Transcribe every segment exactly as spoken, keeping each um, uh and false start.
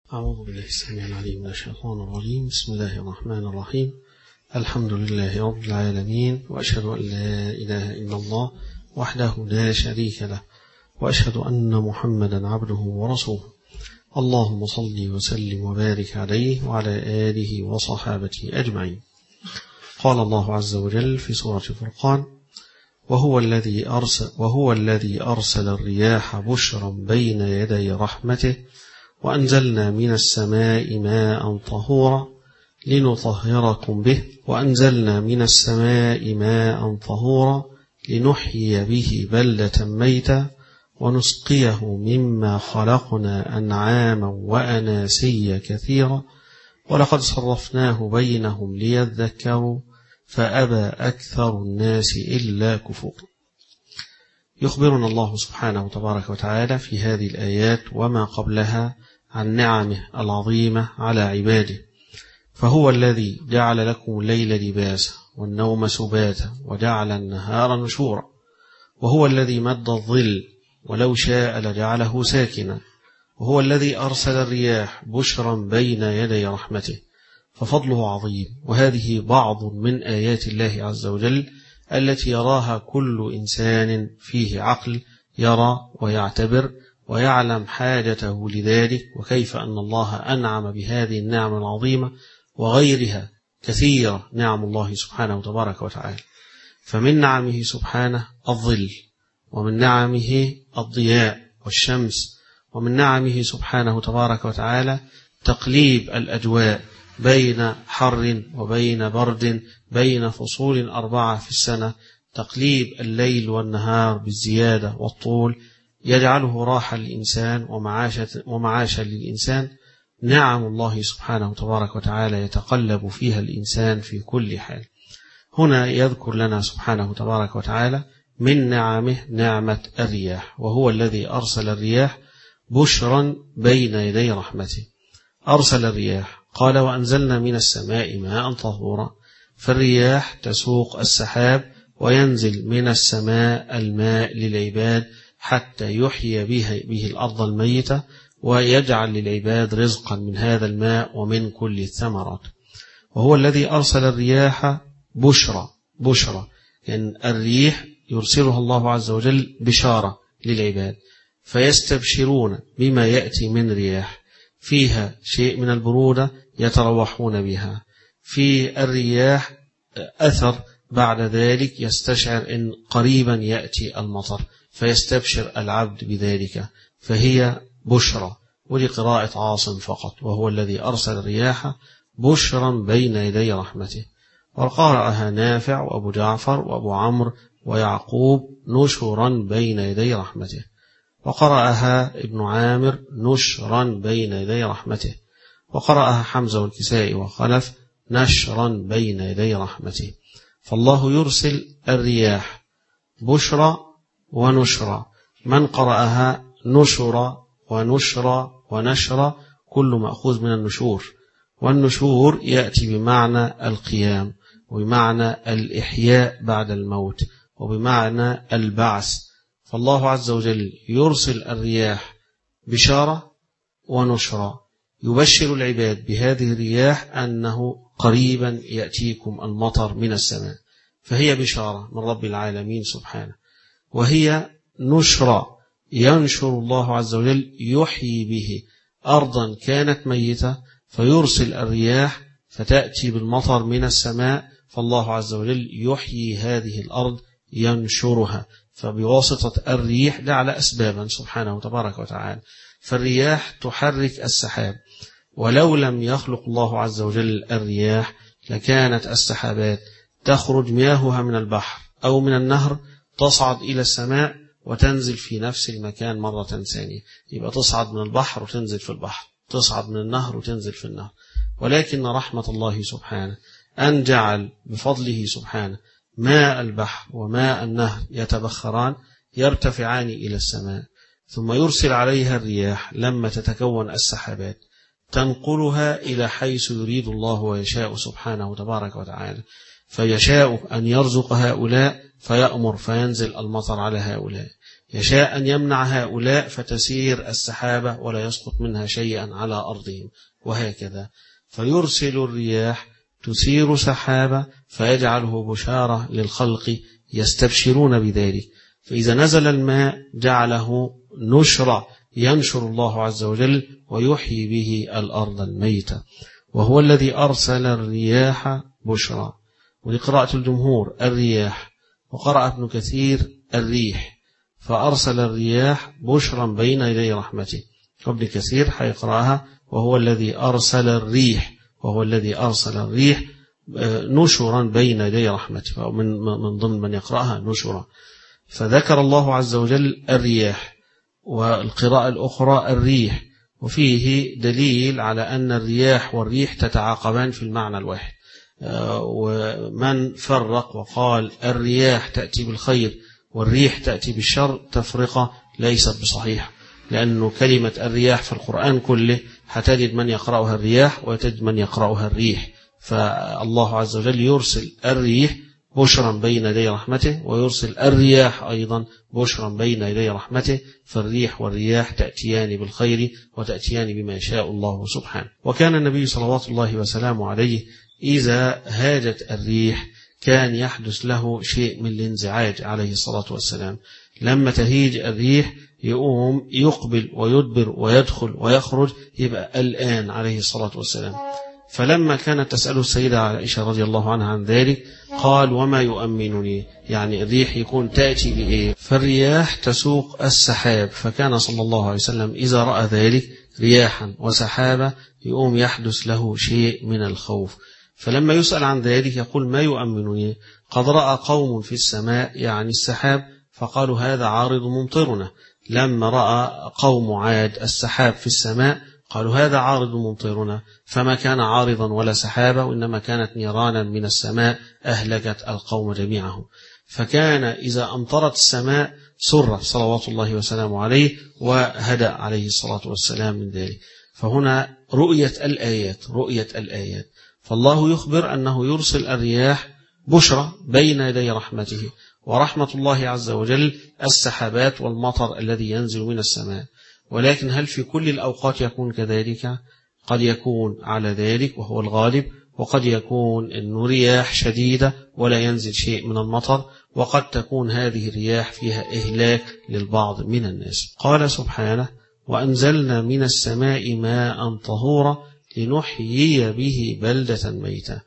أعوذ بالله السميع العليم من الشيطان الرجيم. بسم الله الرحمن الرحيم. الحمد لله رب العالمين، وأشهد أن لا إله إلا الله وحده لا شريك له، وأشهد أن محمدا عبده ورسوله. اللهم صل وسلم وبارك عليه وعلى آله وصحابته أجمعين. قال الله عز وجل في سورة الفرقان: وهو الذي أرسل, وهو الذي أرسل الرياح بشرا بين يدي رحمته وأنزلنا من السماء ماء طهورا لنطهركم به وأنزلنا من السماء ماء طهورا لنحيي به بلدة ميتا ونسقيه مما خلقنا أنعاما وأناسيا كثيرا ولقد صرفناه بينهم ليذكروا فأبى أكثر الناس إلا كفورا. يخبرنا الله سبحانه تبارك وتعالى في هذه الآيات وما قبلها عن نعمه العظيمة على عباده، فهو الذي جعل لكم الليل لباسا والنوم سباتا وجعل النهار نشورا، وهو الذي مد الظل ولو شاء لجعله ساكنا، وهو الذي أرسل الرياح بشرا بين يدي رحمته، ففضله عظيم. وهذه بعض من آيات الله عز وجل التي يراها كل إنسان فيه عقل يرى ويعتبر ويعلم حاجته لذلك، وكيف أن الله أنعم بهذه النعم العظيمة وغيرها كثيرة نعم الله سبحانه تبارك وتعالى. فمن نعمه سبحانه الظل، ومن نعمه الضياء والشمس، ومن نعمه سبحانه تبارك وتعالى تقليب الأجواء بين حر وبين برد، بين فصول أربعة في السنة، تقليب الليل والنهار بالزيادة والطول يجعله راحة للإنسان ومعاشا للإنسان. نعم الله سبحانه تبارك وتعالى يتقلب فيها الإنسان في كل حال. هنا يذكر لنا سبحانه تبارك وتعالى من نعمه نعمة الرياح، وهو الذي أرسل الرياح بشرا بين يدي رحمته. أرسل الرياح، قال: وأنزلنا من السماء ماء طهورا، فالرياح تسوق السحاب وينزل من السماء الماء للعباد حتى يحيي به, به الأرض الميتة ويجعل للعباد رزقا من هذا الماء ومن كل الثمرات. وهو الذي أرسل الرياح بشرى بشرى لأن يعني الريح يرسلها الله عز وجل بشارة للعباد، فيستبشرون بما يأتي من رياح فيها شيء من البرودة يتروحون بها، في الرياح أثر بعد ذلك يستشعر أن قريبا يأتي المطر فيستبشر العبد بذلك، فهي بشرى. ولقراءة عاصم فقط: وهو الذي أرسل الرياح بشرا بين يدي رحمته. وقرأها نافع وأبو جعفر وأبو عمرو ويعقوب نشرا بين يدي رحمته، وقرأها ابن عامر نشرا بين يدي رحمته، وقرأها حمزة والكسائي وخلف نشرا بين يدي رحمته. فالله يرسل الرياح بشرى ونشرى. من قرأها نشرى ونشرى ونشرى كل مأخوذ من النشور، والنشور يأتي بمعنى القيام وبمعنى الإحياء بعد الموت وبمعنى البعث. فالله عز وجل يرسل الرياح بشارة ونشرى، يبشر العباد بهذه الرياح أنه قريبا يأتيكم المطر من السماء، فهي بشارة من رب العالمين سبحانه. وهي نشرى، ينشر الله عز وجل يحيي به أرضا كانت ميتة، فيرسل الرياح فتأتي بالمطر من السماء، فالله عز وجل يحيي هذه الأرض ينشرها. فبواسطة الريح جعل أسبابا سبحانه تبارك وتعالى، فالرياح تحرك السحاب، ولو لم يخلق الله عز وجل الرياح لكانت السحابات تخرج مياهها من البحر أو من النهر تصعد إلى السماء وتنزل في نفس المكان مرة ثانية، يبقى تصعد من البحر وتنزل في البحر، تصعد من النهر وتنزل في النهر. ولكن رحمة الله سبحانه أن جعل بفضله سبحانه ماء البحر وماء النهر يتبخران يرتفعان إلى السماء، ثم يرسل عليها الرياح لما تتكون السحابات تنقلها إلى حيث يريد الله ويشاء سبحانه تبارك وتعالى، فيشاء أن يرزق هؤلاء فيأمر فينزل المطر على هؤلاء، يشاء أن يمنع هؤلاء فتسير السحابة ولا يسقط منها شيئا على أرضهم، وهكذا. فيرسل الرياح تسير سحابة فيجعله بشارة للخلق يستبشرون بذلك، فإذا نزل الماء جعله نشرا ينشر الله عز وجل ويحيي به الأرض الميتة، وهو الذي أرسل الرياح بشرا. ولقراءة الجمهور الرياح، وقرأ ابن كثير الريح، فأرسل الرياح بشرا بين يدي رحمته. وابن كثير حيقرأها وهو الذي أرسل الريح، وهو الذي أرسل الريح نشرا بين يدي رحمته، من من ضمن من يقرأها نشرا. فذكر الله عز وجل الرياح، والقراءة الأخرى الريح، وفيه دليل على أن الرياح والريح تتعاقبان في المعنى الواحد. ومن فرق وقال الرياح تأتي بالخير والريح تأتي بالشر تفرقة ليست بصحيحة، لأنه كلمة الرياح في القرآن كله هتجد من يقرأها الرياح وتجد من يقرأها الريح. فالله عز وجل يرسل الريح بشرا بين يدي رحمته، ويرسل الرياح أيضا بشرا بين يدي رحمته، فالريح والرياح تأتيان بالخير وتأتيان بما يشاء الله سبحانه. وكان النبي صلوات الله وسلامه عليه إذا هاجت الريح كان يحدث له شيء من الانزعاج عليه الصلاة والسلام. لما تهيج الريح يقوم يقبل ويدبر ويدخل ويخرج، يبقى الآن عليه الصلاة والسلام. فلما كانت تسأله السيدة عائشة رضي الله عنها عن ذلك قال وما يؤمنني، يعني الريح يكون تأتي بإيه؟ فالرياح تسوق السحاب، فكان صلى الله عليه وسلم إذا رأى ذلك رياحا وسحابة يقوم يحدث له شيء من الخوف. فلما يسأل عن ذلك يقول ما يؤمنني، قد رأى قوم في السماء يعني السحاب فقالوا هذا عارض ممطرنا. لما رأى قوم عاد السحاب في السماء قالوا هذا عارض ممطرنا، فما كان عارضا ولا سحابة، وإنما كانت نيرانا من السماء أهلكت القوم جميعهم. فكان إذا أمطرت السماء سر صلوات الله وسلامه عليه وهدأ عليه الصلاة والسلام من ذلك. فهنا رؤية الآيات رؤية الآيات فالله يخبر أنه يرسل الرياح بشرى بين يدي رحمته، ورحمة الله عز وجل السحابات والمطر الذي ينزل من السماء. ولكن هل في كل الأوقات يكون كذلك؟ قد يكون على ذلك وهو الغالب، وقد يكون أنه رياح شديدة ولا ينزل شيء من المطر، وقد تكون هذه الرياح فيها إهلاك للبعض من الناس. قال سبحانه وأنزلنا من السماء ماء طهورا لنحيي به بلدة ميتة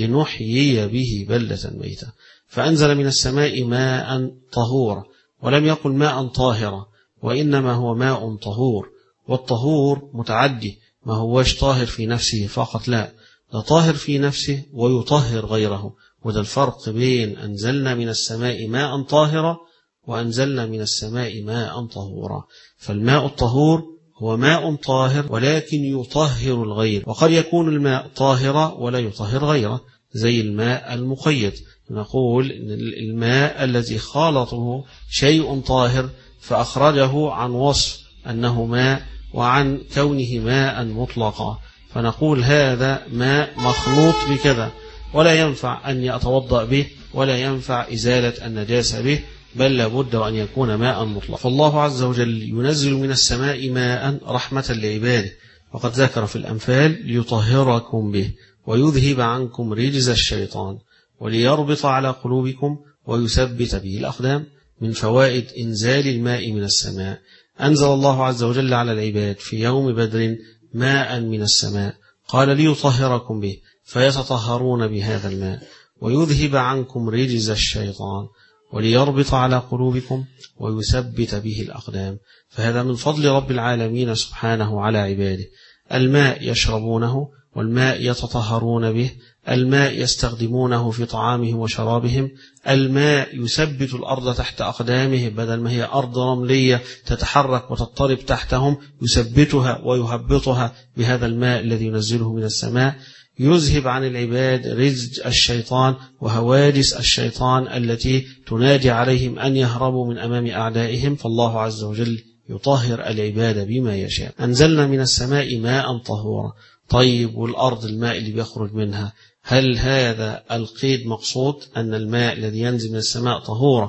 لنحيي به بلدة ميتة فأنزل من السماء ماء طهورا، ولم يقل ماء طاهرا، وإنما هو ماء طهور. والطهور متعدي، ما هوش طاهر في نفسه فقط، لا، ده طاهر في نفسه ويطهر غيره. وده الفرق بين أنزلنا من السماء ماء طاهرا وأنزلنا من السماء ماء طهورا. فالماء الطهور هو ماء طاهر ولكن يطهر الغير، وقد يكون الماء طاهرا ولا يطهر غيره، زي الماء المقيد. نقول إن الماء الذي خالطه شيء طاهر فأخرجه عن وصف أنه ماء وعن كونه ماء مطلقا، فنقول هذا ماء مخلوط بكذا، ولا ينفع أن يتوضأ به ولا ينفع إزالة النجاسة به، بل لابد أن يكون ماء مطلق. فالله عز وجل ينزل من السماء ماء رحمة لعباده، وقد ذكر في الأنفال ليطهركم به ويذهب عنكم رجز الشيطان وليربط على قلوبكم ويثبت به الأقدام. من فوائد إنزال الماء من السماء أنزل الله عز وجل على العباد في يوم بدر ماء من السماء، قال ليطهركم به فيتطهرون بهذا الماء ويذهب عنكم رجز الشيطان وليربط على قلوبكم ويثبت به الأقدام. فهذا من فضل رب العالمين سبحانه على عباده. الماء يشربونه، والماء يتطهرون به، الماء يستخدمونه في طعامهم وشرابهم، الماء يثبت الأرض تحت أقدامه، بدل ما هي أرض رملية تتحرك وتضطرب تحتهم يثبتها ويهبطها بهذا الماء الذي ينزله من السماء. يذهب عن العباد رزج الشيطان وهواجس الشيطان التي تنادي عليهم أن يهربوا من أمام أعدائهم، فالله عز وجل يطهر العباد بما يشاء. أنزلنا من السماء ماء طهورا. طيب، والأرض الماء اللي بيخرج منها، هل هذا القيد مقصود أن الماء الذي ينزل من السماء طهورا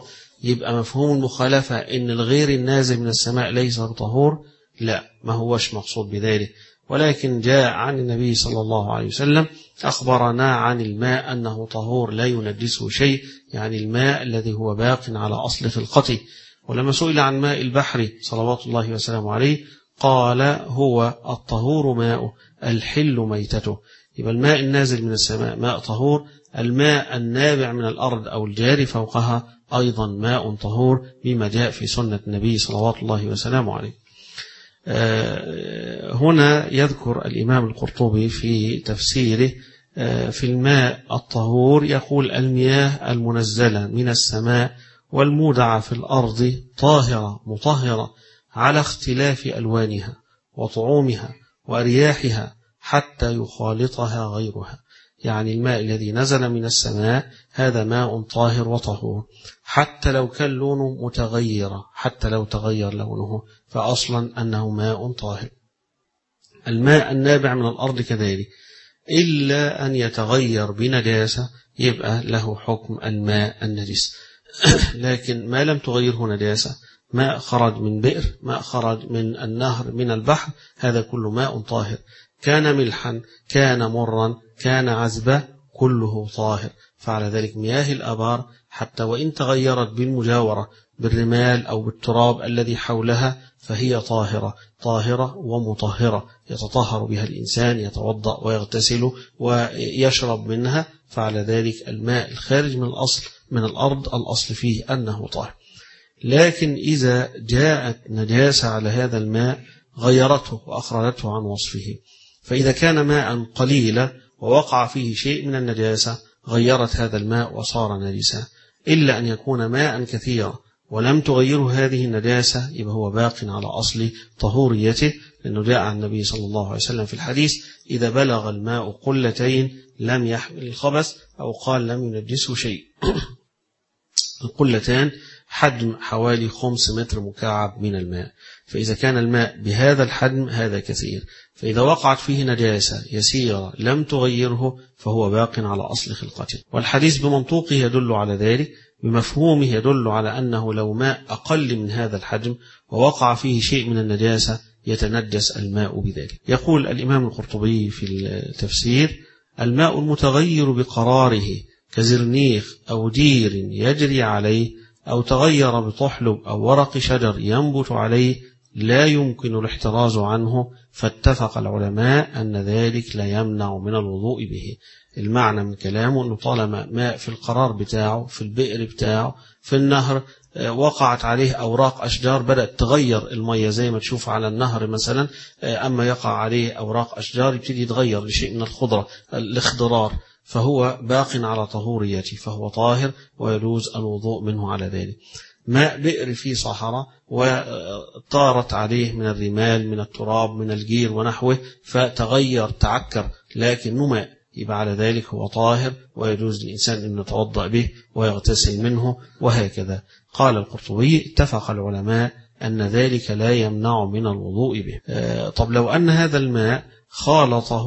يبقى مفهوم المخالفة إن الغير النازل من السماء ليس بطهور؟ لا، ما هوش مقصود بذلك، ولكن جاء عن النبي صلى الله عليه وسلم أخبرنا عن الماء أنه طهور لا ينجسه شيء، يعني الماء الذي هو باق على أصل خلقته. ولما سئل عن ماء البحر صلوات الله وسلامه عليه قال هو الطهور ماء الحل ميتته. يبقى الماء النازل من السماء ماء طهور، الماء النابع من الأرض أو الجاري فوقها أيضا ماء طهور، بما جاء في سنة النبي صلوات الله وسلامه عليه. هنا يذكر الإمام القرطبي في تفسيره في الماء الطهور، يقول المياه المنزلة من السماء والمودعة في الأرض طاهرة مطهرة على اختلاف ألوانها وطعومها وأرياحها حتى يخالطها غيرها. يعني الماء الذي نزل من السماء هذا ماء طاهر وطهور، حتى لو كان لونه متغيرا، حتى لو تغير لونه فأصلا أنه ماء طاهر. الماء النابع من الأرض كذلك، إلا أن يتغير بنجاسة يبقى له حكم الماء النجس. لكن ما لم تغيره نجاسة، ماء خرج من بئر، ماء خرج من النهر من البحر، هذا كله ماء طاهر، كان ملحا كان مرا كان عذبا كله طاهر. فعلى ذلك مياه الآبار حتى وإن تغيرت بالمجاورة بالرمال أو بالتراب الذي حولها فهي طاهرة طاهرة ومطهرة، يتطهر بها الإنسان، يتوضأ ويغتسل ويشرب منها. فعلى ذلك الماء الخارج من الأصل من الأرض الأصل فيه أنه طاهر. لكن إذا جاءت نجاسة على هذا الماء غيرته وأخرجته عن وصفه، فإذا كان ماء قليلا ووقع فيه شيء من النجاسة غيرت هذا الماء وصار نجسا، إلا أن يكون ماء كثيرا ولم تغيره هذه النجاسة يبقى هو باق على أصل طهوريته، لأنه جاء عن النبي صلى الله عليه وسلم في الحديث إذا بلغ الماء قلتين لم يحمل الخبث، أو قال لم ينجسه شيء. القلتان حجم حوالي خمس متر مكعب من الماء، فإذا كان الماء بهذا الحجم هذا كثير، فإذا وقعت فيه نجاسة يسيرة لم تغيره فهو باق على أصل خلقته. والحديث بمنطوقه يدل على ذلك، بمفهومه يدل على أنه لو ماء أقل من هذا الحجم ووقع فيه شيء من النجاسة يتنجس الماء بذلك. يقول الإمام القرطبي في التفسير الماء المتغير بقراره كزرنيخ أو دير يجري عليه أو تغير بطحلب أو ورق شجر ينبت عليه لا يمكن الاحتراز عنه، فاتفق العلماء أن ذلك لا يمنع من الوضوء به. المعنى من كلامه أنه طالما ماء في القرار بتاعه، في البئر بتاعه، في النهر وقعت عليه أوراق أشجار بدأت تغير المية زي ما تشوف على النهر مثلا، أما يقع عليه أوراق أشجار يبتدي يتغير لشيء من الخضرة الاخضرار، فهو باق على طهوريته فهو طاهر ويجوز الوضوء منه على ذلك. ماء بئر في صحراء وطارت عليه من الرمال من التراب من الجير ونحوه فتغير تعكر لكنه ماء، يبقى على ذلك هو طاهر ويجوز للإنسان أن يتوضأ به ويغتسل منه وهكذا. قال القرطبي اتفق العلماء أن ذلك لا يمنع من الوضوء به. طب لو أن هذا الماء خالطه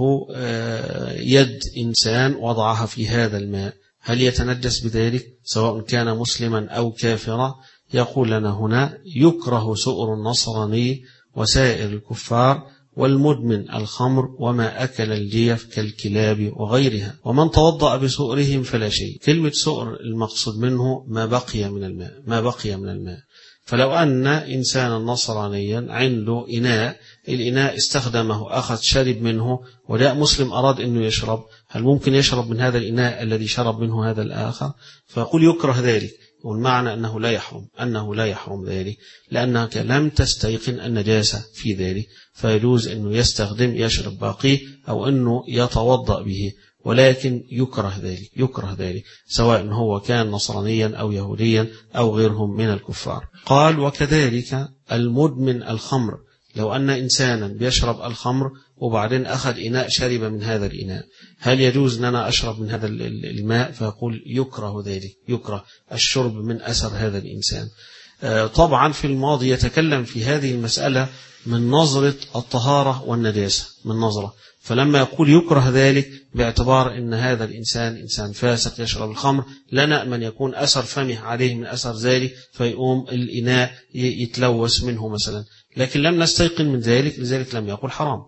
يد إنسان وضعها في هذا الماء هل يتنجس بذلك سواء كان مسلما أو كافرا؟ يقول لنا هنا يكره سؤر النصراني وسائر الكفار والمدمن الخمر وما أكل الجيف كالكلاب وغيرها، ومن توضأ بسؤرهم فلا شيء. كلمة سؤر المقصود منه ما بقي من الماء، ما بقي من الماء. فلو أن إنسانا نصرانيا عنده إناء، الإناء استخدمه أخذ شرب منه وجاء مسلم أراد أنه يشرب، هل ممكن يشرب من هذا الإناء الذي شرب منه هذا الآخر؟ فيقول يكره ذلك، والمعنى أنه لا يحرم أنه لا يحرم ذلك لأنك لم تستيقن النجاسة في ذلك، فيجوز أنه يستخدم يشرب باقيه أو أنه يتوضأ به، ولكن يكره ذلك يكره ذلك سواء هو كان نصرانيا أو يهوديا أو غيرهم من الكفار. قال وكذلك المدمن الخمر، لو أن إنسانا بيشرب الخمر وبعدين أخذ إناء شرب من هذا الإناء هل يجوز أن أنا أشرب من هذا الماء؟ فيقول يكره ذلك، يكره الشرب من أثر هذا الإنسان. طبعا في الماضي يتكلم في هذه المسألة من نظرة الطهارة والنجاسة، من نظرة، فلما يقول يكره ذلك باعتبار أن هذا الإنسان إنسان فاسق يشرب الخمر، لا نأمن يكون أثر فمه عليه من أثر ذلك فيقوم الإناء يتلوث منه مثلا، لكن لم نستيقن من ذلك، لذلك لم يقل حرام.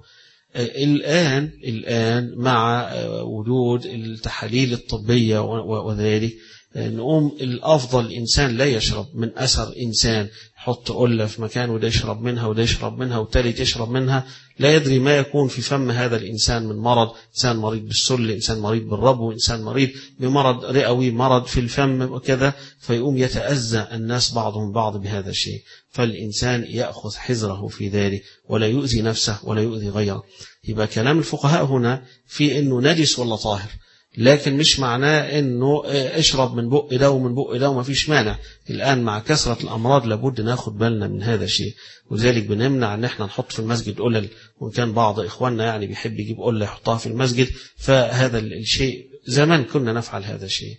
الآن الآن مع وجود التحاليل الطبية وذلك نقوم الأفضل الإنسان لا يشرب من أثر إنسان يحط قلة في مكان وده يشرب منها وده يشرب منها والتالت يشرب منها، لا يدري ما يكون في فم هذا الإنسان من مرض، إنسان مريض بالسل، إنسان مريض بالربو، إنسان مريض بمرض رئوي، مرض في الفم وكذا، فيقوم يتأذى الناس بعضهم بعض بهذا الشيء. فالإنسان يأخذ حذره في ذلك ولا يؤذي نفسه ولا يؤذي غيره. يبقى كلام الفقهاء هنا في إنه نجس ولا طاهر، لكن مش معناه انه اشرب من بق ده ومن بق ده وما فيش مانع. الان مع كثرة الامراض لابد ناخد بالنا من هذا الشيء، وذلك بنمنع ان احنا نحط في المسجد قلل، وان كان بعض اخواننا يعني بيحب يجيب قلة يحطها في المسجد، فهذا الشيء زمان كنا نفعل هذا الشيء.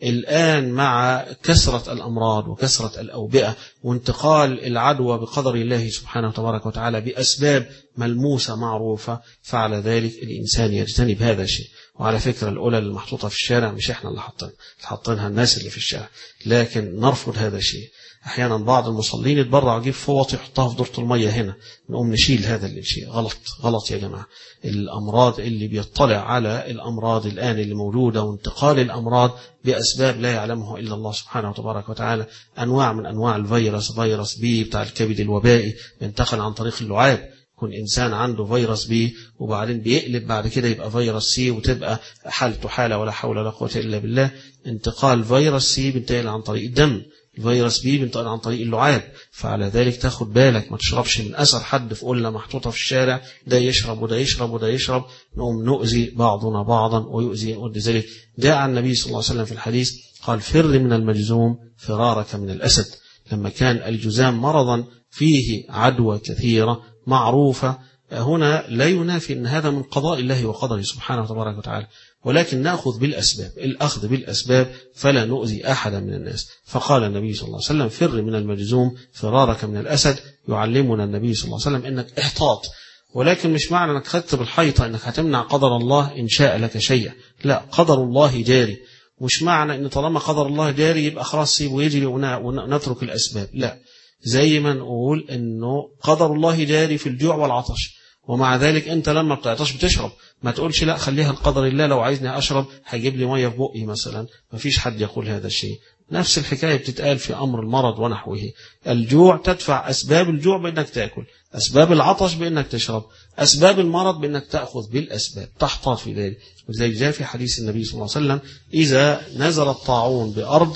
الآن مع كثرة الأمراض وكثرة الأوبئة وانتقال العدوى بقدر الله سبحانه وتبارك وتعالى بأسباب ملموسة معروفة، فعلى ذلك الإنسان يجتنب هذا الشيء. وعلى فكرة الأولى المحطوطة في الشارع مش إحنا اللي حاطينها، حاطينها الناس اللي في الشارع، لكن نرفض هذا الشيء. أحيانا بعض المصلين يتبرع يجيب فوط يحطها في دورة المية هنا، نقوم نشيل هذا الشيء. غلط غلط يا جماعة. الأمراض اللي بيطلع على الأمراض الآن اللي موجودة وانتقال الأمراض بأسباب لا يعلمه إلا الله سبحانه وتبارك وتعالى، أنواع من أنواع الفيروس، فيروس بي بتاع الكبد الوبائي ينتقل عن طريق اللعاب، يكون إنسان عنده فيروس بي وبعدين بيقلب بعد كده يبقى فيروس سي وتبقى حالته حالة ولا حول ولا قوة إلا بالله. انتقال فيروس سي بينتقل عن طريق الدم، الفيروس بي بينتقل عن طريق اللعاب، فعلى ذلك تاخد بالك ما تشربش من أثر حد في قلة محطوطة في الشارع، ده يشرب وده يشرب وده يشرب، نقوم نؤذي بعضنا بعضا ويؤذي ذلك. جاء عن النبي صلى الله عليه وسلم في الحديث قال فر من المجذوم فرارك من الأسد، لما كان الجذام مرضا فيه عدوى كثيرة معروفة، هنا لا ينافي أن هذا من قضاء الله وقدره سبحانه وتبارك وتعالى، ولكن نأخذ بالأسباب، الأخذ بالأسباب فلا نؤذي أحدا من الناس. فقال النبي صلى الله عليه وسلم فر من المجذوم فرارك من الأسد، يعلمنا النبي صلى الله عليه وسلم أنك احتاط، ولكن مش معنى أنك خدت بالحيطة أنك هتمنع قدر الله إن شاء لك شيء، لا، قدر الله جاري، مش معنى أن طالما قدر الله جاري يبقى خلاص سيبه يجري ونترك الأسباب، لا، زي ما نقول أنه قدر الله جاري في الجوع والعطش، ومع ذلك أنت لما بتعطش بتشرب، ما تقولش لا خليها القدر الله، لو عايزني أشرب هيجيب لي مية في بقي مثلا، ما فيش حد يقول هذا الشيء. نفس الحكاية بتتقال في أمر المرض ونحوه، الجوع تدفع أسباب الجوع بأنك تأكل، أسباب العطش بأنك تشرب، أسباب المرض بأنك تأخذ بالأسباب، تحتاط في ذلك. وزي جاء في حديث النبي صلى الله عليه وسلم إذا نزل الطاعون بأرض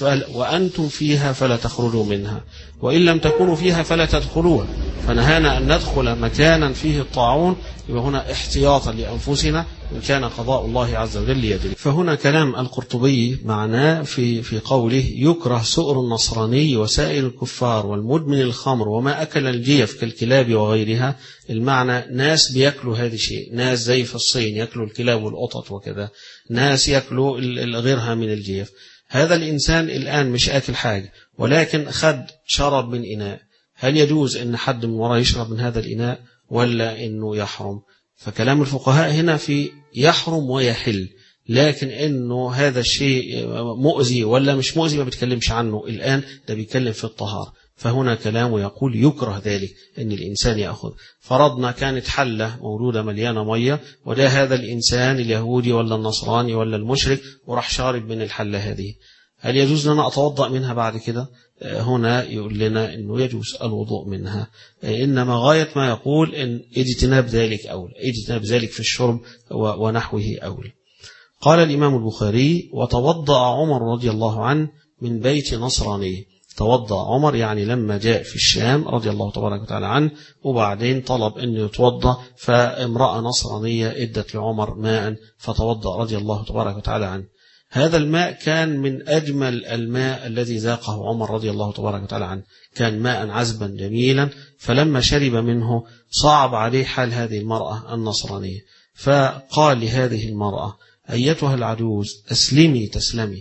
وأنتم فيها فلا تخرجوا منها، وإن لم تكونوا فيها فلا تدخلوها، فنهانا أن ندخل مكانا فيه الطاعون، يبقى هنا احتياطا لأنفسنا إن كان قضاء الله عز وجل يدري. فهنا كلام القرطبي معناه في في قوله يكره سؤر النصراني وسائر الكفار والمدمن الخمر وما أكل الجيف كالكلاب وغيرها. المعنى ناس بيأكلوا هذا الشيء، ناس زي في الصين يأكلوا الكلاب والقطط وكذا، ناس يأكلوا غيرها من الجيف. هذا الإنسان الآن مش آكل حاجة ولكن خد شرب من إناء، هل يجوز أن حد من وراء يشرب من هذا الإناء ولا أنه يحرم؟ فكلام الفقهاء هنا في يحرم ويحل، لكن أنه هذا الشيء مؤذي ولا مش مؤذي ما بيتكلمش عنه الآن، ده بيتكلم في الطهارة. فهنا كلامه يقول يكره ذلك أن الإنسان يأخذ. فرضنا كانت حلة موجودة مليانة مية وده هذا الإنسان اليهودي ولا النصراني ولا المشرك وراح شارب من الحلة هذه، هل يجوز لنا أتوضأ منها بعد كده؟ هنا يقول لنا أنه يجوز الوضوء منها، إنما غاية ما يقول إن اجتناب ذلك أولى، اجتناب ذلك في الشرب ونحوه أولى. قال الإمام البخاري وتوضأ عمر رضي الله عنه من بيت نصراني. توضأ عمر يعني لما جاء في الشام رضي الله تبارك وتعالى عنه، وبعدين طلب أن يتوضأ، فامرأة نصرانية ادت لعمر ماء فتوضأ رضي الله تبارك وتعالى عنه. هذا الماء كان من أجمل الماء الذي ذاقه عمر رضي الله تبارك وتعالى عنه، كان ماء عذبا جميلا، فلما شرب منه صعب عليه حال هذه المرأة النصرانية، فقال لهذه المرأة أيتها العجوز أسلمي تسلمي،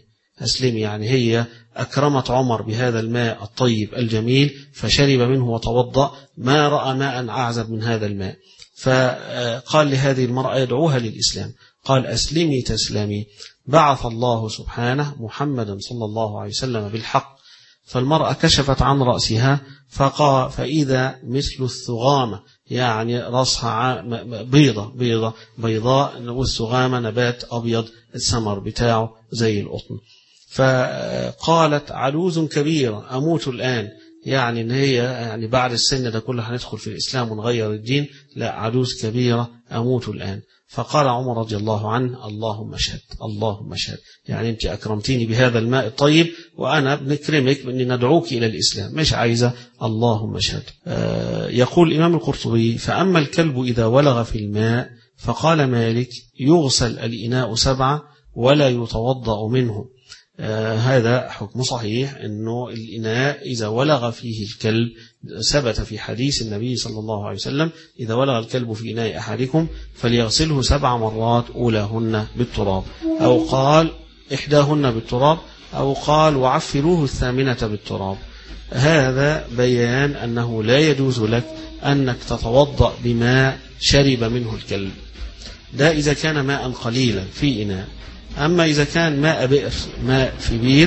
أسلمي، يعني هي أكرمت عمر بهذا الماء الطيب الجميل فشرب منه وتوضأ، ما رأى ماء أعزب من هذا الماء، فقال لهذه المرأة يدعوها للإسلام، قال أسلمي تسلمي، بعث الله سبحانه محمدا صلى الله عليه وسلم بالحق. فالمرأة كشفت عن رأسها فقال فإذا مثل الثغامة، يعني رأسها بيضة بيضة بيضاء، والثغامة نبات أبيض الثمر بتاعه زي القطن. فقالت عجوز كبيرة أموت الآن، يعني ان هي يعني بعد السن ده كله هندخل في الإسلام ونغير الدين، لا عجوز كبيرة أموت الآن. فقال عمر رضي الله عنه اللهم اشهد اللهم اشهد، يعني انت أكرمتيني بهذا الماء الطيب وأنا بنكرمك بأني ندعوك إلى الإسلام، مش عايزة، اللهم اشهد. آه يقول الإمام القرطبي فأما الكلب إذا ولغ في الماء فقال مالك يغسل الإناء سبعة ولا يتوضأ منه. آه هذا حكم صحيح، أنه الإناء إذا ولغ فيه الكلب ثبت في حديث النبي صلى الله عليه وسلم إذا ولغ الكلب في إناء أحدكم فليغسله سبع مرات أولاهن بالتراب، أو قال إحداهن بالتراب، أو قال وعفروه الثامنة بالتراب. هذا بيان أنه لا يجوز لك أنك تتوضأ بماء شرب منه الكلب، ده إذا كان ماء قليلا في إناء. أما إذا كان ماء بئر، ماء في بير،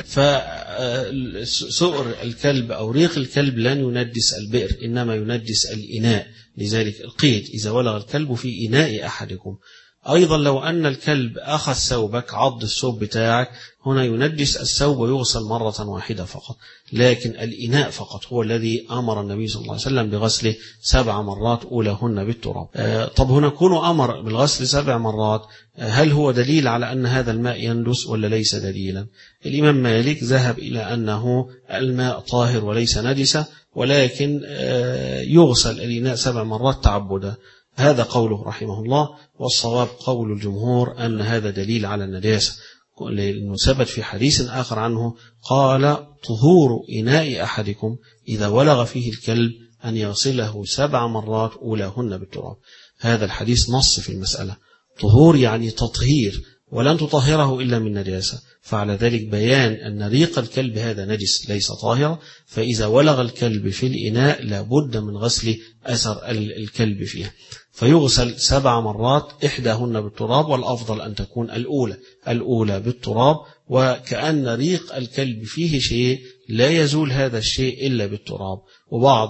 فسؤر الكلب أو ريق الكلب لن ينجس البئر إنما ينجس الإناء، لذلك القيد إذا ولغ الكلب في إناء أحدكم. أيضا لو أن الكلب أخذ ثوبك، عض الثوب بتاعك، هنا ينجس الثوب ويغسل مرة واحدة فقط، لكن الإناء فقط هو الذي أمر النبي صلى الله عليه وسلم بغسله سبع مرات أولاهن بالتراب. آه طب هنا كونه أمر بالغسل سبع مرات، آه هل هو دليل على أن هذا الماء يندس ولا ليس دليلا؟ الإمام مالك ذهب إلى أنه الماء طاهر وليس نجسة، ولكن آه يغسل الإناء سبع مرات تعبدا، هذا قوله رحمه الله. والصواب قول الجمهور أن هذا دليل على النجاسة، لأنه ثبت في حديث آخر عنه قال طهور إناء أحدكم إذا ولغ فيه الكلب أن يغسله سبع مرات أولاهن بالتراب. هذا الحديث نص في المسألة، طهور يعني تطهير، ولن تطهره إلا من نجاسة، فعلى ذلك بيان أن ريق الكلب هذا نجس ليس طاهرا، فإذا ولغ الكلب في الإناء لابد من غسل أثر الكلب فيه، فيغسل سبع مرات إحداهن بالتراب، والأفضل أن تكون الأولى الأولى بالتراب، وكأن ريق الكلب فيه شيء لا يزول هذا الشيء إلا بالتراب. وبعض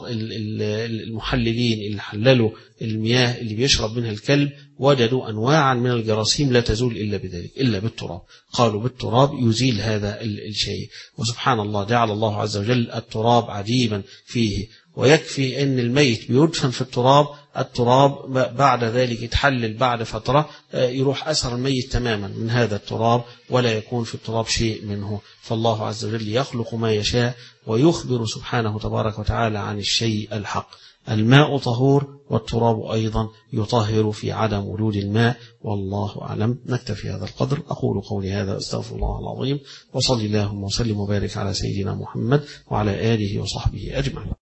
المحللين اللي حللوا المياه اللي بيشرب منها الكلب وجدوا أنواعا من الجراثيم لا تزول إلا بذلك إلا بالتراب، قالوا بالتراب يزيل هذا الشيء. وسبحان الله جعل الله عز وجل التراب عجيبا فيه، ويكفي أن الميت بيدفن في التراب، التراب بعد ذلك يتحلل بعد فترة يروح أثر الميت تماما من هذا التراب ولا يكون في التراب شيء منه. فالله عز وجل يخلق ما يشاء ويخبر سبحانه تبارك وتعالى عن الشيء الحق. الماء طهور والتراب أيضا يطهر في عدم وجود الماء، والله أعلم. نكتفي هذا القدر، أقول قولي هذا أستغفر الله العظيم، وصلي اللهم وسلم وبارك على سيدنا محمد وعلى آله وصحبه أجمعين.